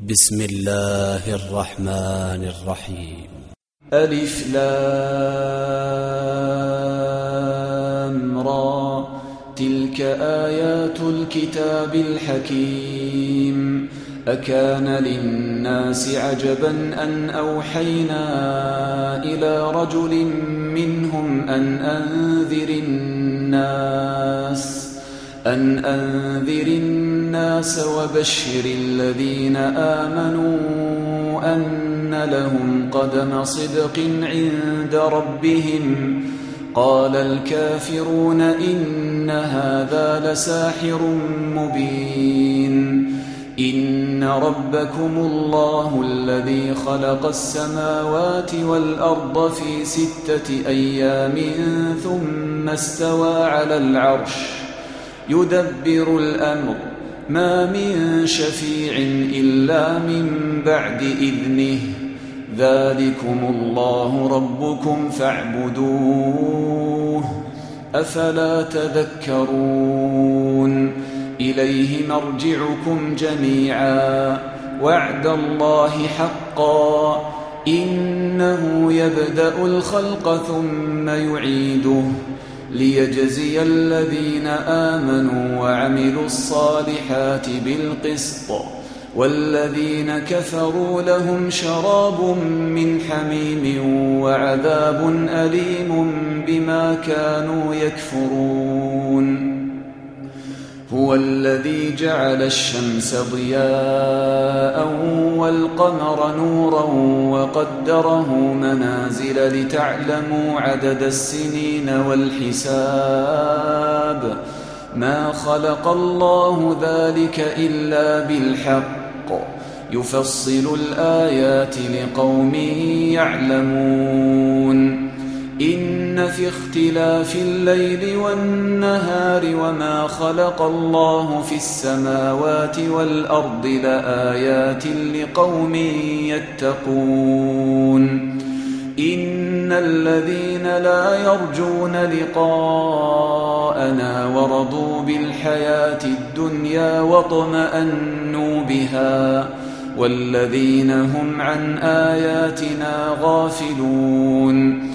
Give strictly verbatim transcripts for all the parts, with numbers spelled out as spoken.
بسم الله الرحمن الرحيم. ألف لام را، تلك آيات الكتاب الحكيم. أكان للناس عجبا أن أوحينا إلى رجل منهم أن أنذر الناس أن أنذر الناس وبشر الذين آمنوا أن لهم قدم صدق عند ربهم. قال الكافرون إن هذا لساحر مبين. إن ربكم الله الذي خلق السماوات والأرض في ستة أيام ثم استوى على العرش يدبر الأمر، ما من شفيع إلا من بعد إذنه. ذلكم الله ربكم فاعبدوه، أفلا تذكرون. إليه مرجعكم جميعا، وعد الله حقا، إنه يبدأ الخلق ثم يعيده ليجزي الذين آمنوا وعملوا الصالحات بالقسط، والذين كفروا لهم شراب من حميم وعذاب أليم بما كانوا يكفرون. هو الذي جعل الشمس ضياء والقمر نورا وقدره منازل لتعلموا عدد السنين والحساب. ما خلق الله ذلك إلا بالحق، يفصل الآيات لقوم يعلمون. إن في اختلاف الليل والنهار وما خلق الله في السماوات والأرض لآيات لقوم يتقون. إن الذين لا يرجون لقاءنا ورضوا بالحياة الدنيا واطمأنوا بها، والذين هم عن آياتنا غافلون،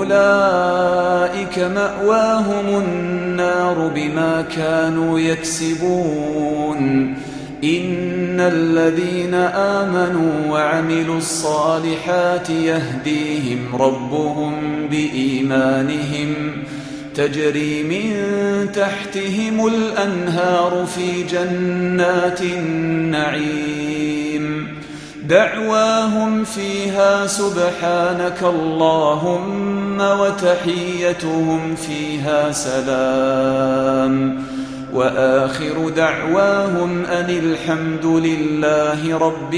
أولئك مأواهم النار بما كانوا يكسبون. إن الذين آمنوا وعملوا الصالحات يهديهم ربهم بإيمانهم، تجري من تحتهم الأنهار في جنات النعيم. دعواهم فيها سبحانك اللهم وتحيتهم فيها سلام، وآخر دعواهم أن الحمد لله رب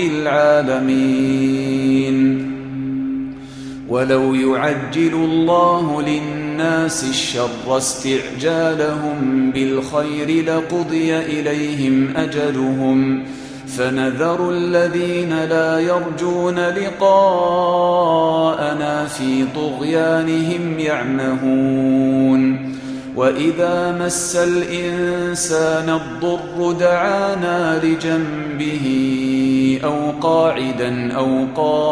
العالمين. ولو يعجل الله للناس الشر استعجالهم بالخير لقضي إليهم أجلهم، فنذر الذين لا يرجون لقاءنا في طغيانهم يعمهون. وإذا مس الإنسان الضر دعانا لجنبه أو قاعدا أو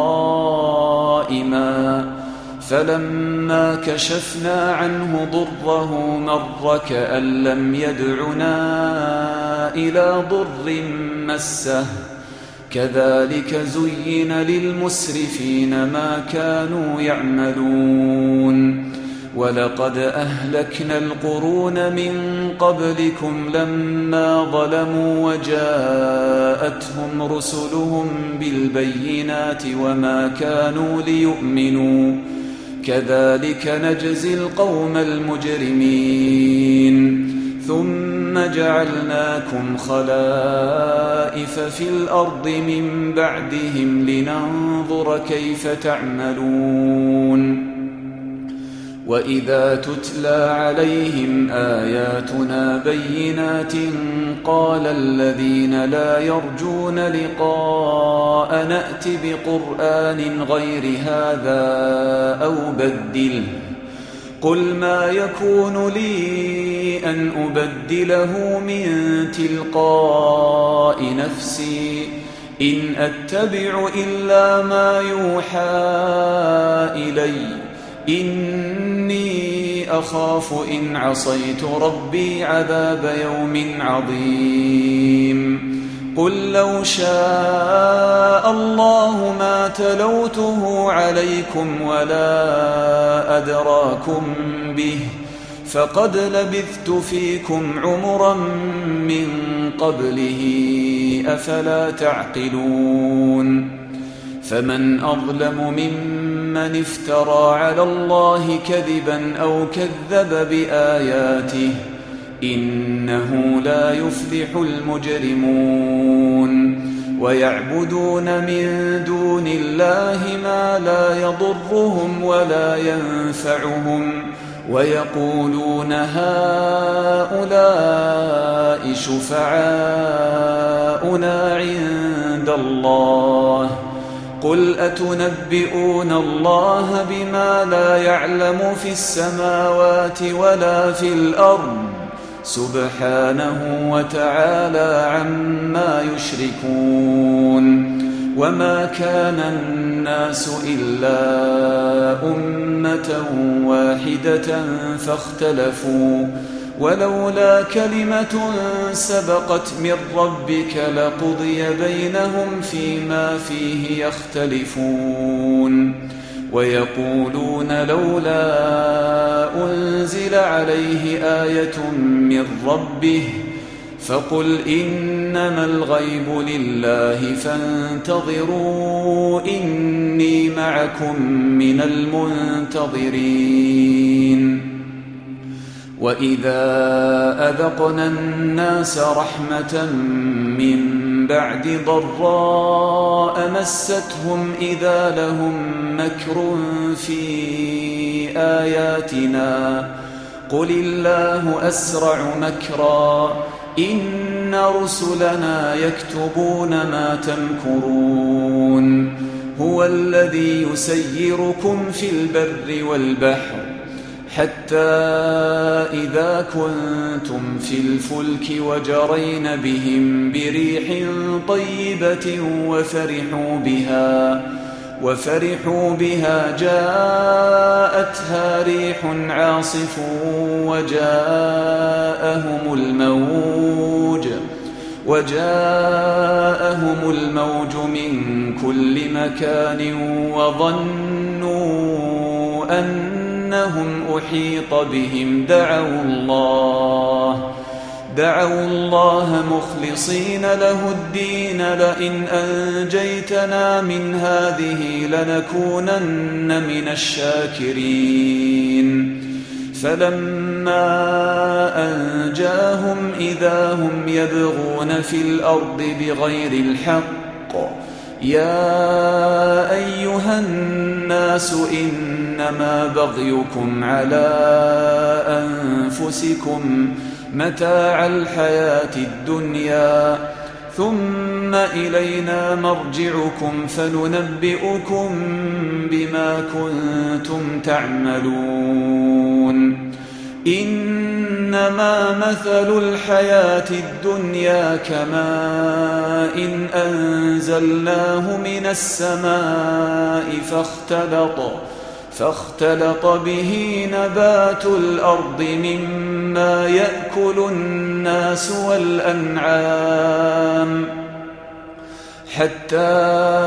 قائما، فلما كشفنا عنه ضره مر كأن لم يدعنا إلى ضر مسه. كذلك زين للمسرفين ما كانوا يعملون. ولقد أهلكنا القرون من قبلكم لما ظلموا وجاءتهم رسلهم بالبينات وما كانوا ليؤمنوا، كذلك نجزي القوم المجرمين. ثم جعلناكم خلائف في الأرض من بعدهم لننظر كيف تعملون. وإذا تتلى عليهم آياتنا بينات قال الذين لا يرجون لقاء نأت بقرآن غير هذا أو بدله. قل ما يكون لي أن أبدله من تلقاء نفسي إن أتبع إلا ما يوحى إلي إني أخاف إن عصيت ربي عذاب يوم عظيم قل لو شاء الله ما تلوته عليكم ولا أدراكم به فقد لبثت فيكم عمرا من قبله أفلا تعقلون فمن أظلم ممن افترى على الله كذبا أو كذب بآياته إنه لا يفلح المجرمون ويعبدون من دون الله ما لا يضرهم ولا ينفعهم ويقولون هؤلاء شفعاؤنا عند الله قل أتنبئون الله بما لا يعلم في السماوات ولا في الأرض سبحانه وتعالى عما يشركون وما كان الناس إلا أمة واحدة فاختلفوا ولولا كلمة سبقت من ربك لقضي بينهم فيما فيه يختلفون ويقولون لولا أنزل عليه آية من ربه فقل إنما الغيب لله فانتظروا إني معكم من المنتظرين وإذا أذقنا الناس رحمة من بعد ضراء مستهم إذا لهم مكر في آياتنا قل الله أسرع مكرا إن رسلنا يكتبون ما تمكرون هو الذي يسيركم في البر والبحر حتى إذا كنتم في الفلك وجرين بهم بريح طيبة وفرحوا بها وفرحوا بها جاءتها ريح عاصف وجاءهم الموج وجاءهم الموج من كل مكان وظنوا أنهم أحيط بهم دعوا الله دعوا الله مخلصين له الدين لئن أنجيتنا من هذه لنكونن من الشاكرين فلما أنجاهم إذا هم يبغون في الأرض بغير الحق يا أيها الناس إنما بغيكم على أنفسكم متاع الحياة الدنيا ثم إلينا مرجعكم فننبئكم بما كنتم تعملون إنما مثل الحياة الدنيا كماء إن أنزلناه من السماء فاختلط فاختلط به نبات الأرض مما يأكل الناس والأنعام حتى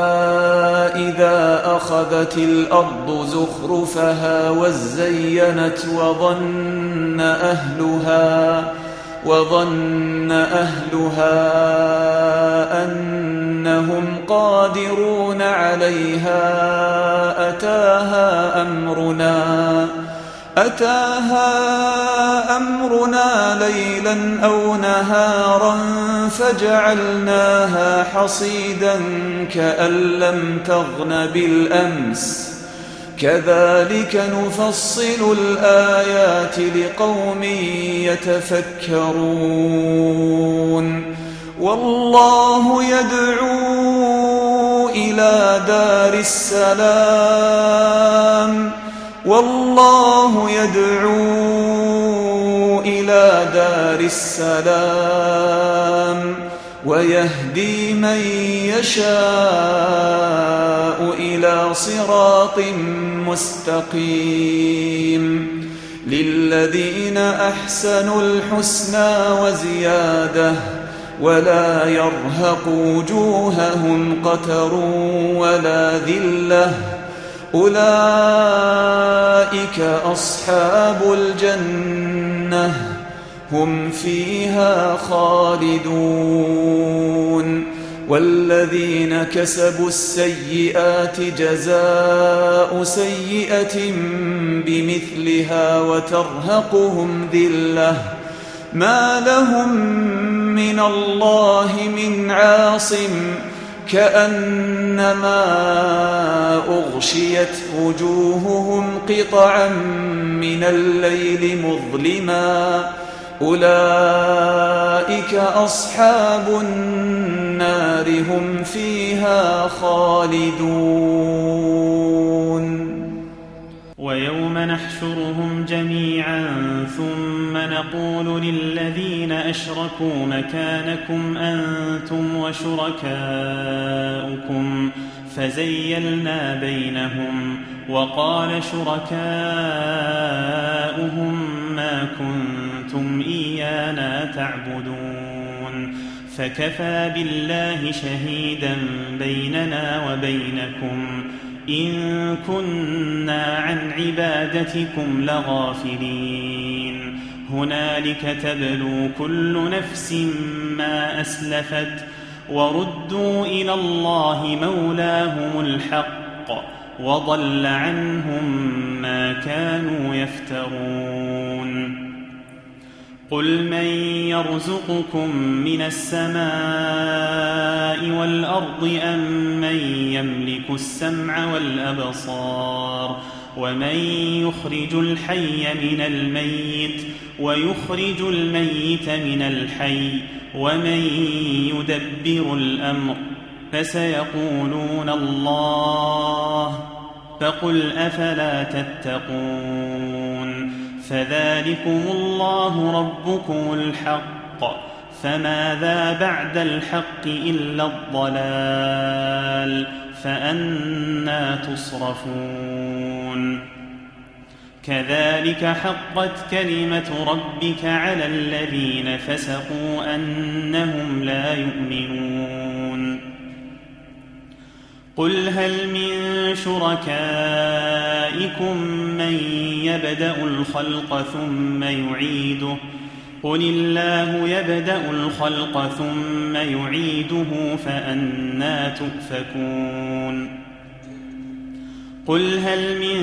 إذا أخذت الأرض زخرفها وزينت وظن أهلها وظن أهلها أنهم قادرون عليها أتاها أمرنا أتاها أمرنا ليلا أو نهارا فجعلناها حصيدا كأن لم تغن بالأمس كذلك نفصل الآيات لقوم يتفكرون والله يدعو إلى دار السلام والله يدعو إلى دار السلام ويهدي من يشاء إلى صراط مستقيم للذين أحسنوا الحسنى وزيادة ولا يرهق وجوههم قتر ولا ذلة أولئك أصحاب الجنة هم فيها خالدون والذين كسبوا السيئات جزاء سيئة بمثلها وترهقهم ذلة ما لهم من الله من عاصم كأنما أغشيت وجوههم قطعا من الليل مظلما أولئك أصحاب النار هم فيها خالدون ويوم نحشرهم جميعا ثم نقول للذين أشركوا مكانكم أنتم وشركاؤكم فزيلنا بينهم وقال شركاؤهم ما كنتم إيانا تعبدون فكفى بالله شهيدا بيننا وبينكم إن كنا عن عبادتكم لغافلين هنالك تبلو كل نفس ما أسلفت وردوا إلى الله مولاهم الحق وضل عنهم ما كانوا يفترون قل من يرزقكم من السماء والأرض أم من يملك السمع والأبصار ومن يخرج الحي من الميت ويخرج الميت من الحي ومن يدبر الأمر فسيقولون الله فقل أفلا تتقون فذلكم الله ربكم الحق فماذا بعد الحق إلا الضلال فأنى تصرفون كذلك حقت كلمة ربك على الذين فسقوا أنهم لا يؤمنون قل هل من شركائكم من يبدأ الخلق ثم يعيده قل الله يبدأ الخلق ثم يعيده فأنى تؤفكون قل هل من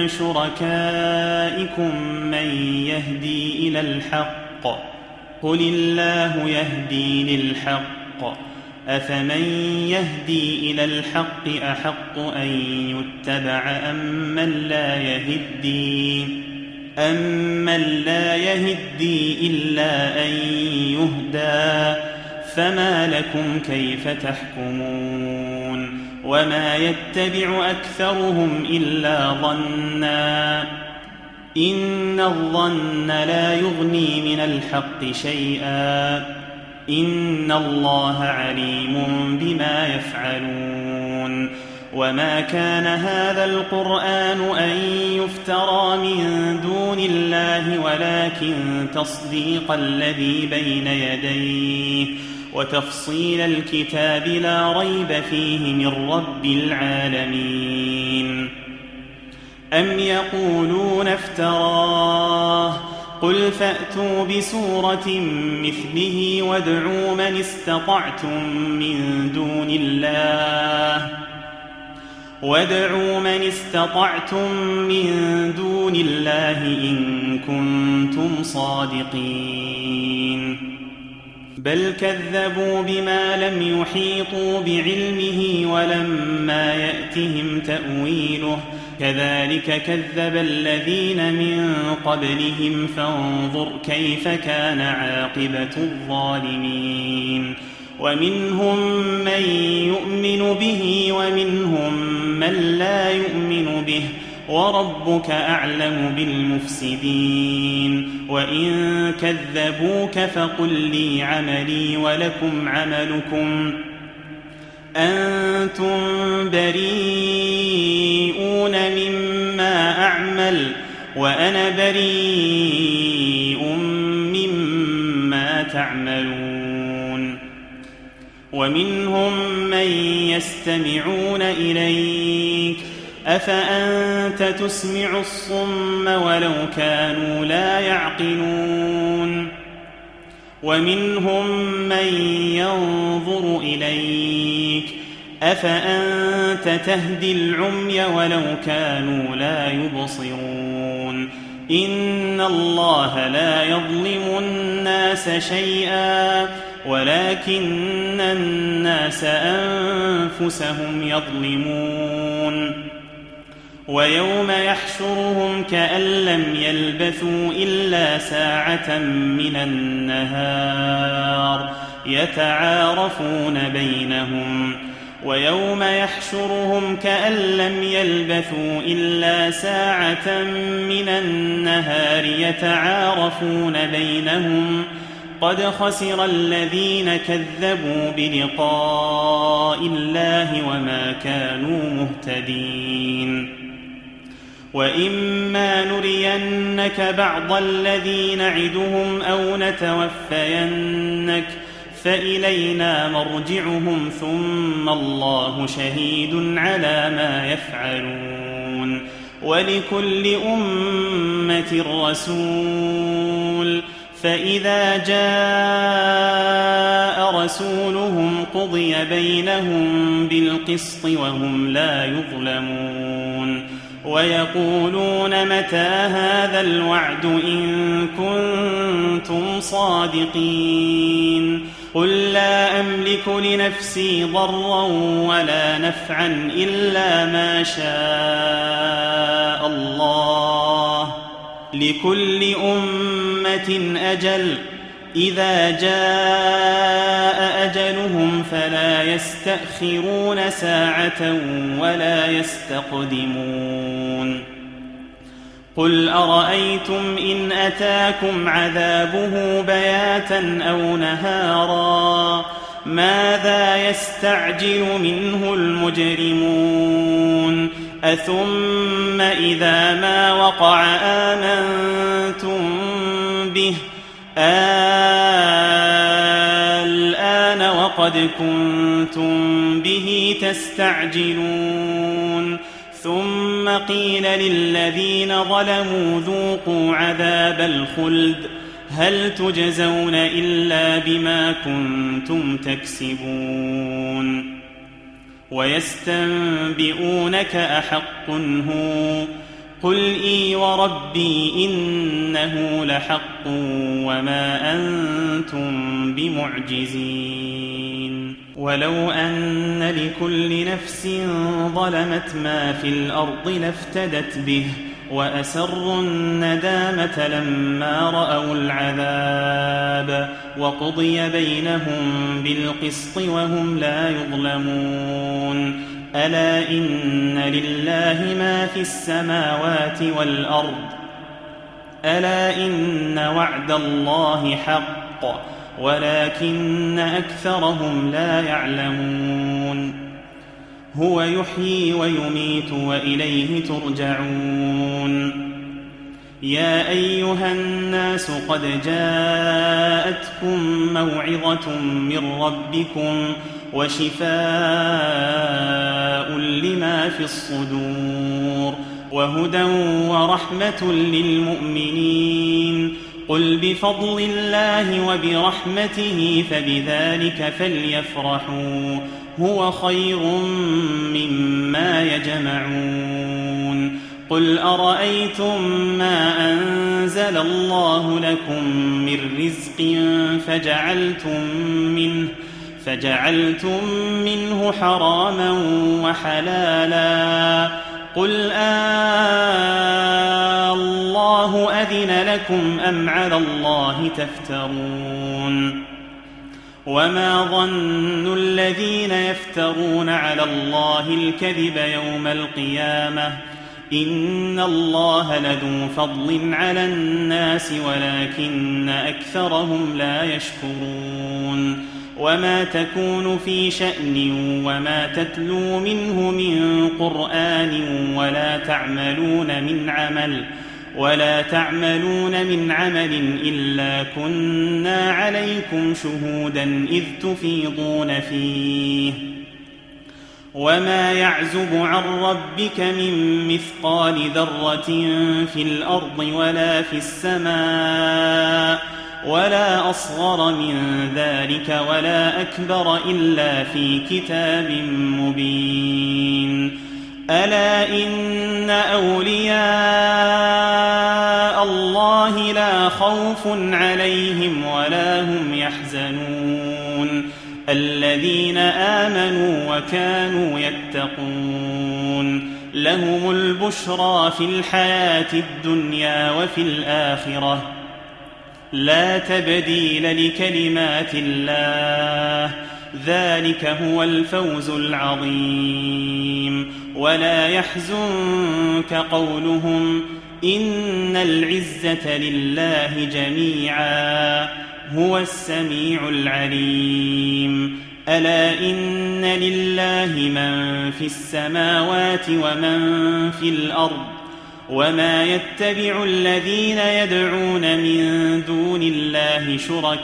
شركائكم من يهدي إلى الحق قل الله يهدي للحق أفمن يهدي إلى الحق أحق أن يتبع أمن لا يهدي أمن لا يهدي إلا أن يهدى فما لكم كيف تحكمون وما يتبع أكثرهم إلا ظنا إن الظن لا يغني من الحق شيئا إن الله عليم بما يفعلون وما كان هذا القرآن أن يفترى من دون الله ولكن تصديق الذي بين يديه وتفصيل الكتاب لا ريب فيه من رب العالمين أم يقولون افتراه قل فأتوا بسورة مثله وادعوا من استطعتم من دون الله وادعوا من استطعتم من دون الله إن كنتم صادقين بل كذبوا بما لم يحيطوا بعلمه ولما يأتهم تأويله كذلك كذب الذين من قبلهم فانظر كيف كان عاقبة الظالمين ومنهم من يؤمن به ومنهم من لا يؤمن به وربك أعلم بالمفسدين وإن كذبوك فقل لي عملي ولكم عملكم أنتم بريئون مما أعمل وأنا بريء مما تعملون ومنهم من يستمعون إليك أفأنت تسمع الصم ولو كانوا لا يعقلون ومنهم من ينظر إليك أفأنت تهدي العمي ولو كانوا لا يبصرون إن الله لا يظلم الناس شيئا ولكن الناس أنفسهم يظلمون ويوم يحشرهم كأن لم يلبثوا إلا ساعة من النهار يتعارفون بينهم ويوم يحشرهم كأن لم يلبثوا إلا ساعة من النهار يتعارفون بينهم قد خسر الذين كذبوا بلقاء الله وما كانوا مهتدين وإما نرينك بعض الذي نعدهم أو نتوفينك فإلينا مرجعهم ثم الله شهيد على ما يفعلون ولكل أمة رسول فإذا جاء رسولهم قضي بينهم بالقسط وهم لا يظلمون ويقولون متى هذا الوعد إن كنتم صادقين قل لا أملك لنفسي ضرا ولا نفعا إلا ما شاء الله لكل أمة أجل إذا جاء أجلهم فلا يستأخرون ساعة ولا يستقدمون قل أرأيتم إن أتاكم عذابه بياتا أو نهارا ماذا يستعجل منه المجرمون أثم إذا ما وقع آمنتم به الآن وقد كنتم به تستعجلون ثم قيل للذين ظلموا ذوقوا عذاب الخلد هل تجزون إلا بما كنتم تكسبون ويستنبئونك أحق هو قل إي وربي إنه لحق وما أنتم بمعجزين ولو أن لكل نفس ظلمت ما في الأرض لافتدت به وأسروا الندامة لما رأوا العذاب وقضي بينهم بالقسط وهم لا يظلمون ألا إن لله ما في السماوات والأرض ألا إن وعد الله حق ولكن أكثرهم لا يعلمون هو يحيي ويميت وإليه ترجعون يا أيها الناس قد جاءتكم موعظة من ربكم وشفاء لما في الصدور وهدى ورحمة للمؤمنين قل بفضل الله وبرحمته فبذلك فليفرحوا هو خير مما يجمعون قل أرأيتم ما أنزل الله لكم من رزق فجعلتم منه فجعلتم منه حراما وحلالا قل آه الله أذن لكم أم على الله تفترون وما ظن الذين يفترون على الله الكذب يوم القيامة إن الله لذو فضل على الناس ولكن أكثرهم لا يشكرون وما تكون في شأن وما تتلو منه من قرآن ولا تعملون من عمل ولا تعملون من عمل إلا كنا عليكم شهودا إذ تفيضون فيه وما يعزب عن ربك من مثقال ذرة في الأرض ولا في السماء ولا أصغر من ذلك ولا أكبر إلا في كتاب مبين ألا إن أولياء الله لا خوف عليهم ولا هم يحزنون الذين آمنوا وكانوا يتقون لهم البشرى في الحياة الدنيا وفي الآخرة لا تبديل لكلمات الله ذلك هو الفوز العظيم ولا يحزنك قولهم إن العزة لله جميعا هو السميع العليم ألا إن لله من في السماوات ومن في الأرض وما يتبع الذين يدعون من دون الله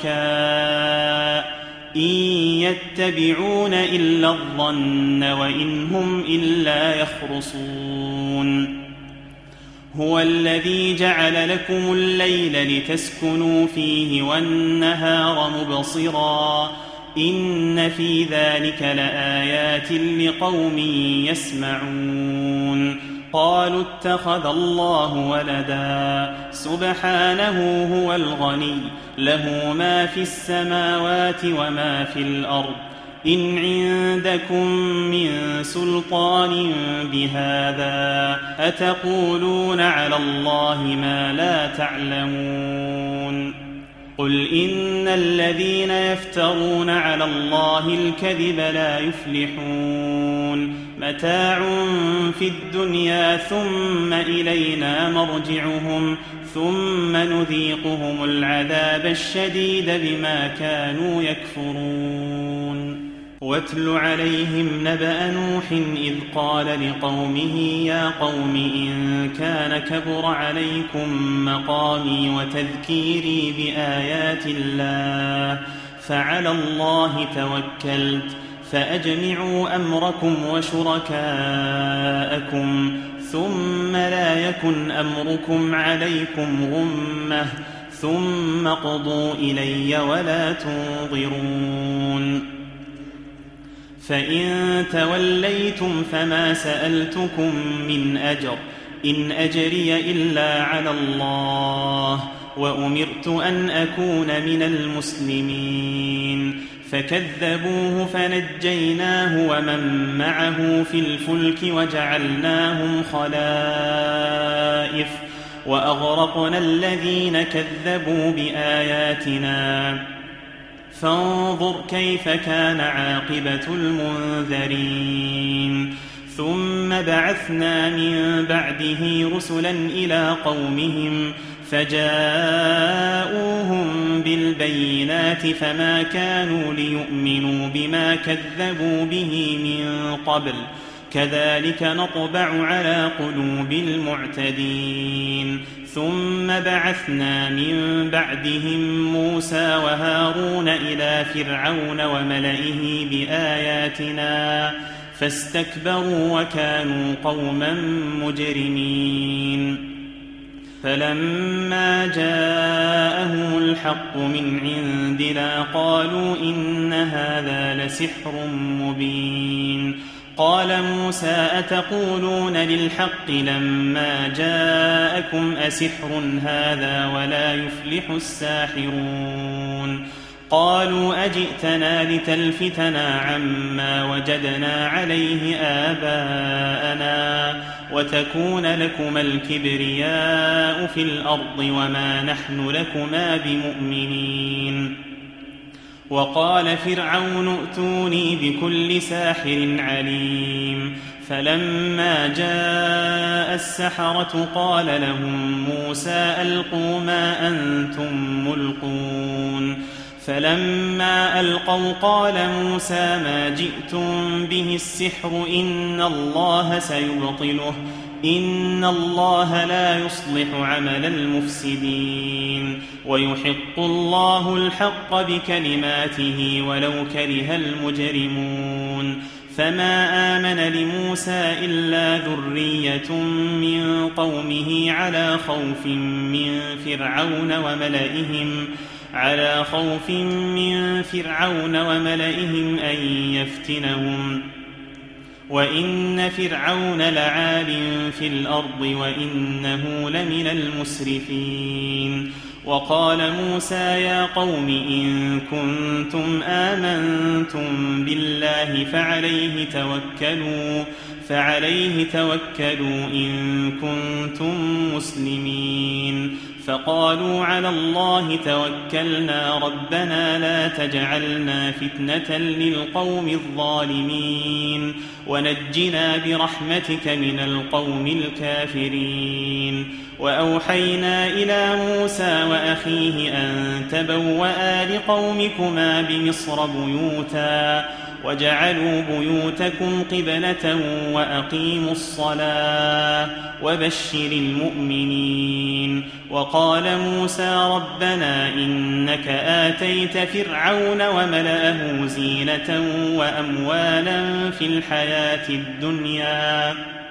شركاء إن يتبعون إلا الظن وإن هم إلا يخرصون هو الذي جعل لكم الليل لتسكنوا فيه والنهار مبصرا إن في ذلك لآيات لقوم يسمعون قالوا اتخذ الله ولدا سبحانه هو الغني له ما في السماوات وما في الأرض إن عندكم من سلطان بهذا أتقولون على الله ما لا تعلمون قل إن الذين يفترون على الله الكذب لا يفلحون متاع في الدنيا ثم إلينا مرجعهم ثم نذيقهم العذاب الشديد بما كانوا يكفرون واتل عليهم نبأ نوح إذ قال لقومه يا قوم إن كان كبر عليكم مقامي وتذكيري بآيات الله فعلى الله توكلت فأجمعوا أمركم وشركاءكم ثم لا يكن أمركم عليكم غمة ثم قضوا إلي ولا تنظرون فإن توليتم فما سألتكم من أجر إن أجري إلا على الله وأمرت أن أكون من المسلمين فكذبوه فنجيناه ومن معه في الفلك وجعلناهم خلائف وأغرقنا الذين كذبوا بآياتنا فانظر كيف كان عاقبة المنذرين ثم بعثنا من بعده رسلا إلى قومهم فجاءوهم بالبينات فما كانوا ليؤمنوا بما كذبوا به من قبل كذلك نطبع على قلوب المعتدين ثم بعثنا من بعدهم موسى وهارون إلى فرعون وملئه بآياتنا فاستكبروا وكانوا قوما مجرمين فلما جاءهم الحق من عندنا قالوا إن هذا لسحر مبين قال موسى أتقولون للحق لما جاءكم أسحر هذا ولا يفلح الساحرون قالوا أجئتنا لتلفتنا عما وجدنا عليه آباءنا وتكون لكما الكبرياء في الأرض وما نحن لكما بمؤمنين وقال فرعون ائتوني بكل ساحر عليم فلما جاء السحرة قال لهم موسى ألقوا ما أنتم ملقون فلما ألقوا قال موسى ما جئتم به السحر إن الله سيبطله إن الله لا يصلح عمل المفسدين ويحق الله الحق بكلماته ولو كره المجرمون فما آمن لموسى إلا ذرية من قومه على خوف من فرعون وملئهم على خوف من فرعون وملئهم أن يفتنهم وإن فرعون لعال في الأرض وإنه لمن المسرفين وقال موسى يا قوم إن كنتم آمنتم بالله فعليه توكلوا فعليه توكلوا إن كنتم مسلمين فقالوا على الله توكلنا ربنا لا تجعلنا فتنة للقوم الظالمين ونجنا برحمتك من القوم الكافرين وأوحينا إلى موسى وأخيه أن تبوأ لقومكما بمصر بيوتا وجعلوا بيوتكم قبلة وأقيموا الصلاة وبشر المؤمنين وقال موسى ربنا إنك آتيت فرعون وملأه زينة وأموالا في الحياة الدنيا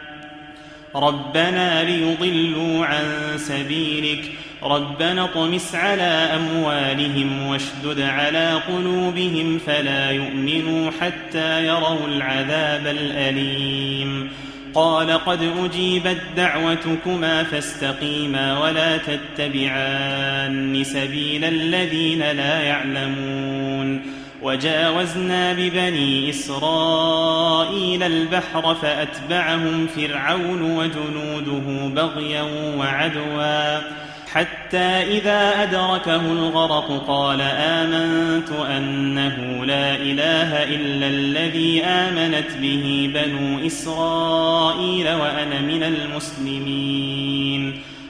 ربنا ليضلوا عن سبيلك ربنا اطمس على أموالهم واشدد على قلوبهم فلا يؤمنوا حتى يروا العذاب الأليم قال قد أجيبت دعوتكما فاستقيما ولا تتبعان سبيل الذين لا يعلمون وجاوزنا ببني إسرائيل البحر فأتبعهم فرعون وجنوده بغيا وعدوا حتى إذا أدركه الغرق قال آمنت أنه لا إله إلا الذي آمنت به بنو إسرائيل وأنا من المسلمين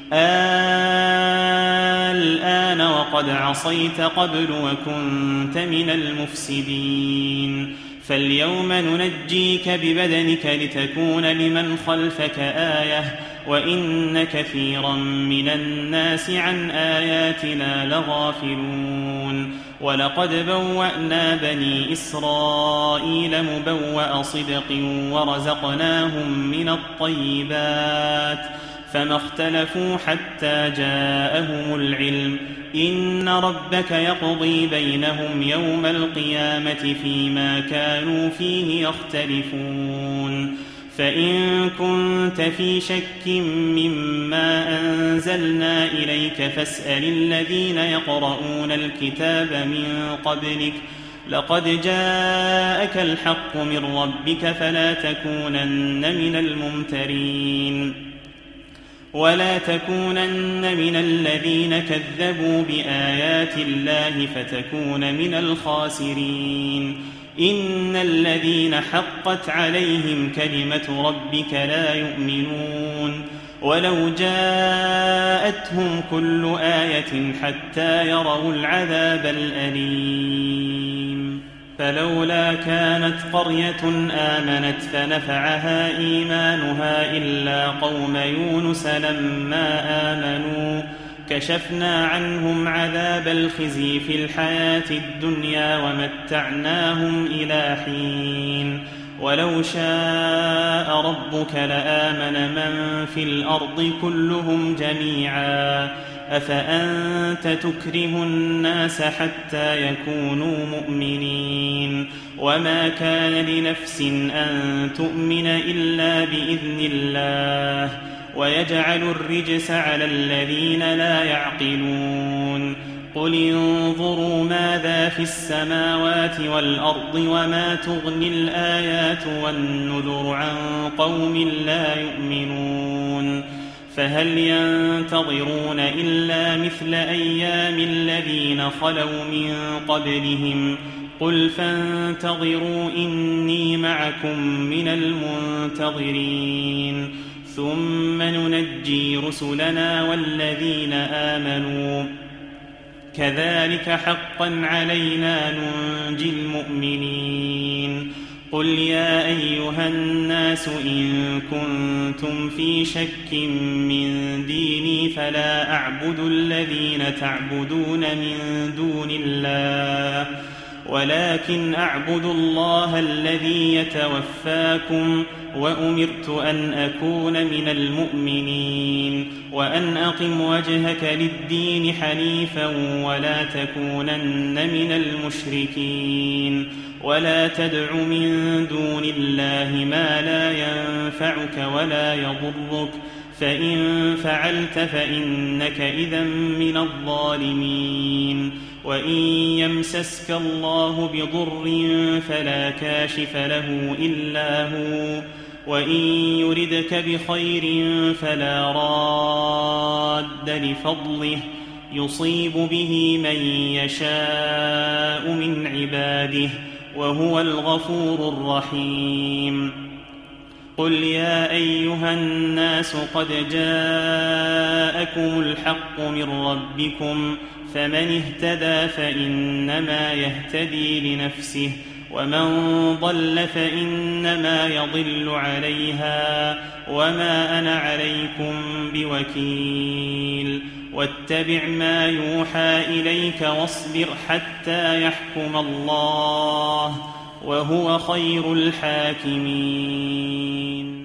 الآن وقد عصيت قبل وكنت من المفسدين فاليوم ننجيك ببدنك لتكون لمن خلفك آية وإن كثيرا من الناس عن آياتنا لغافلون ولقد بوأنا بني إسرائيل مبوأ صدق ورزقناهم من الطيبات فما اختلفوا حتى جاءهم العلم إن ربك يقضي بينهم يوم القيامة فيما كانوا فيه يختلفون فإن كنت في شك مما أنزلنا إليك فاسأل الذين يقرؤون الكتاب من قبلك لقد جاءك الحق من ربك فلا تكونن من الممترين ولا تكونن من الذين كذبوا بآيات الله فتكون من الخاسرين إن الذين حقت عليهم كلمة ربك لا يؤمنون ولو جاءتهم كل آية حتى يروا العذاب الأليم فلولا كانت قرية آمنت فنفعها إيمانها إلا قوم يونس لما آمنوا كشفنا عنهم عذاب الخزي في الحياة الدنيا ومتعناهم إلى حين ولو شاء ربك لآمن من في الأرض كلهم جميعا أفأنت تكره الناس حتى يكونوا مؤمنين وما كان لنفس أن تؤمن إلا بإذن الله ويجعل الرجس على الذين لا يعقلون قل انظروا ماذا في السماوات والأرض وما تغني الآيات والنذر عن قوم لا يؤمنون فهل ينتظرون إلا مثل أيام الذين خلوا من قبلهم قل فانتظروا إني معكم من المنتظرين ثم ننجي رسلنا والذين آمنوا كذلك حقا علينا ننجي المؤمنين قل يا أيها الناس إن كنتم في شك من ديني فلا أعبد الذين تعبدون من دون الله ولكن أعبد الله الذي يتوفاكم وأمرت أن أكون من المؤمنين وأن أقم وجهك للدين حنيفا ولا تكونن من المشركين ولا تدع من دون الله ما لا ينفعك ولا يضرك فإن فعلت فإنك إذا من الظالمين وإن يمسسك الله بضر فلا كاشف له إلا هو وإن يردك بخير فلا راد لفضله يصيب به من يشاء من عباده وهو الغفور الرحيم قل يا أيها الناس قد جاءكم الحق من ربكم فمن اهتدى فإنما يهتدي لنفسه ومن ضل فإنما يضل عليها وما أنا عليكم بوكيل واتبع ما يوحى إليك واصبر حتى يحكم الله وهو خير الحاكمين